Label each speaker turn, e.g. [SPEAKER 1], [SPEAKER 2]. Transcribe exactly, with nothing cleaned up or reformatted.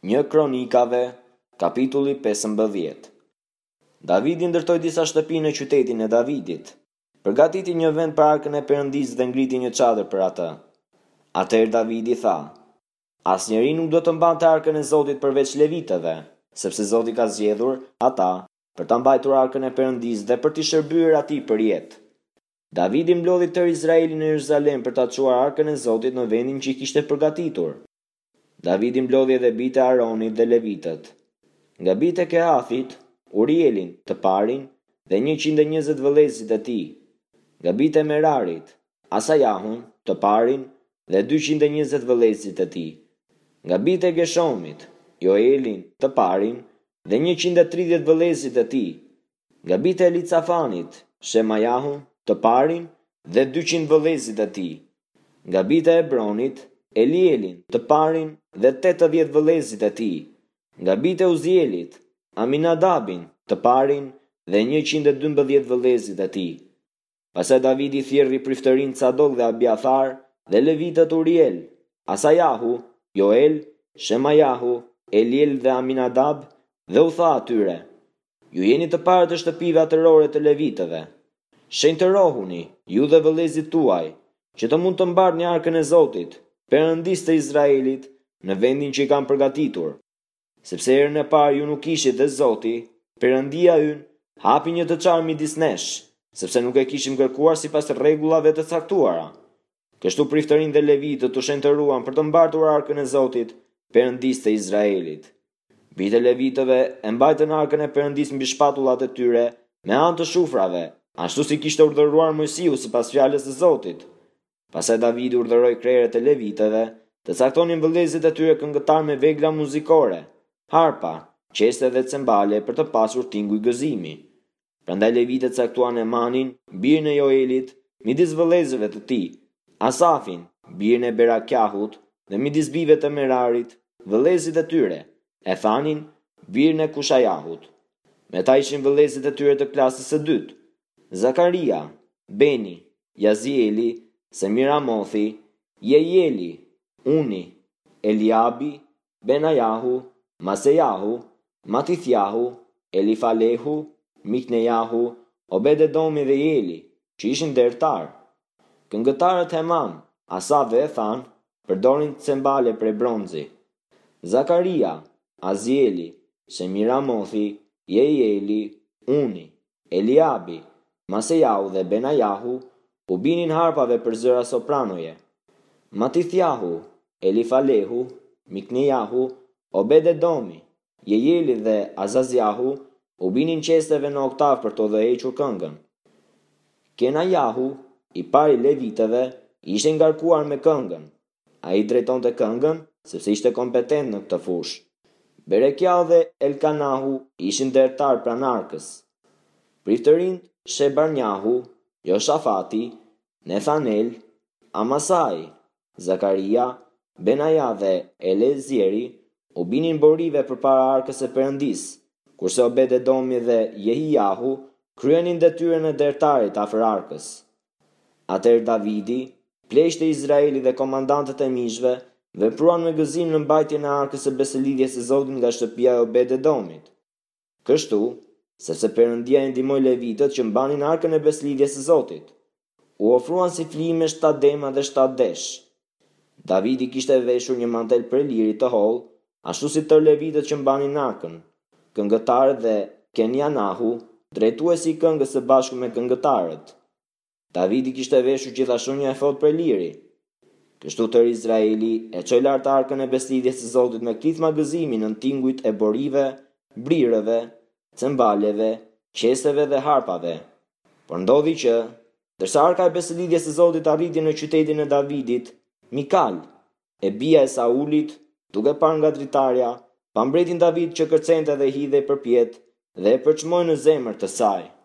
[SPEAKER 1] Një Kronikave, kapitulli pesëmbëdhjetë. Davidi ndërtoi disa shtëpi në qytetin e Davidit. Përgatiti një vend për arkën e Perëndisë dhe ngriti një çadër për atë. Atëherë Davidi tha: Asnjëri nuk do të mbante arkën e Zotit përveç levitëve, sepse Zoti ka zgjedhur ata për ta mbajtur arkën e Perëndisë dhe për t'i shërbyer atij për jetë. Davidi mblodhi tërë Izraelin në Jeruzalem për ta çuar arkën e Zotit në vendin që i kishte përgatitur. Davidi mblodhi edhe bijtë e Aronit dhe levitët. Nga bijtë e Kehathit, Urielin të parin dhe njëqind e njëzet vëllezërit e tij. Nga bijtë e Merarit, Asajahun të parin dhe dyqind e njëzet vëllezërit e tij. Nga bijtë e Geshomit, Joelin të parin dhe njëqind e tridhjetë vëllezërit e tij. Nga bijtë e Elicafanit, Shemajahun të parin dhe dyqind vëllezërit e tij. Nga bijtë e Hebronit, Elielin të parin dhe tetëdhjetë vëllezërit e tij. Nga bijtë e Uzielit, Aminadabin të parin dhe njëqind e dymbëdhjetë vëllezërit e tij. Pastaj Davidi thirrri priftërinë Cadok dhe Abiathar dhe levitët Uriel, Asajahu, Joel, Shemajahu, Eliel dhe Aminadab dhe u tha atyre: Ju jeni të parë të shtëpive atërore të levitëve. Shenjtërohuni, ju dhe vëllezërit tuaj, që të mund të mbarni arkën e Zotit, Perëndisë të Izraelit, në vendin që i kam përgatitur. Sepse herën e parë ju nuk ishit dhe Zoti, Perëndia ynë, hapi një të çarë midis nesh, sepse nuk e kishim kërkuar sipas rregullave të caktuara. Kështu priftërinë dhe levitët u shenjtëruan për të mbartur arkën e Zotit, Perëndisë të Izraelit. Bijtë e levitëve e mbajtën arkën e Perëndisë mbi shpatullat e tyre me anë të shufrave, ashtu si kishte urdhëruar Mojsiu sipas fjalës së Zotit. Pastaj Davidi urdhëroi krerët e levitëve të caktonin vëllezërit e tyre këngëtar me vegla muzikore, harpa, qeste dhe cembale për të pasur tinguj gëzimi. Prandaj levitët caktuan Emanin, birin e Joelit, midis vëllezërve të tij, Asafin, birin e Berakjahut, dhe midis bijve të Merarit, vëllezërit e tyre, Ethanin, birin e Kushajahut. Me ta ishin vëllezërit e tyre të klasës së dytë, Zakaria, Beni, Jazieli, Semiramothi, Jejeli, Uni, Eliabi, Benajahu, Masejahu, Matithjahu, Elifalehu, Miknejahu, Obededomi dhe Jeli, që ishin dertar. Këngëtarët Heman, Asaf dhe Ethan përdorin cembale prej bronzi. Zakaria, Azieli, Semiramothi, Jejeli, Uni, Eliabi, Masejahu dhe Benajahu u binin harpave për zëra sopranoje. Matithjahu, Elifalehu, Miknejahu, Obededomi, Jejeli dhe Azazjahu u binin qesteve në oktav për të udhëhequr këngën. Kenajahu, i pari levitëve, ishte ngarkuar me këngën. Ai drejtonte këngën sepse ishte kompetent në këtë fushë. Berekjau dhe Elkanahu ishin dertar pranë arkës. Priftërinë Shebarnjahu, Joshafati, Nethanel, Amasai, Zakaria, Benaja dhe Elezieri u binin borive përpara arkës së Perëndisë, kurse Obededomi dhe Jehijahu kryenin detyrën e dertarit afër arkës. Atëherë Davidi, pleqtë e Izraelit dhe komandantët e mishve vepruan me gëzim në mbajtjen e arkës së besëlidhjes së Zotit nga shtëpia e Obededomit. Kështu, sepse Perëndia i ndihmoi levitët që mbanin arkën e besëlidhjes së Zotit, u ofruan si flime shtatë dema dhe shtatë desh. Davidi kishte veshur një mantel për liri të hollë, ashtu si tërë levitët që mbanin arkën, këngëtarët dhe Kenjanahu, drejtuesi i këngës së bashku me këngëtarët. Davidi kishte veshur gjithashtu një efod për liri. Kështu tërë Izraeli e çoi lart arkën e besëlidhjes së Zotit me kthima gëzimi në tingujt e borive, brirëve, cembaleve, qesteve dhe harpave. Por ndodhi që, ndërsa arka e besëlidhjes së Zotit arriti në qytetin e Davidit, Mikal, e bija e Saulit, duke parë nga dritarja, pa mbretin David që kërcente dhe hidhej përpjet dhe e përçmoi në zemër të saj.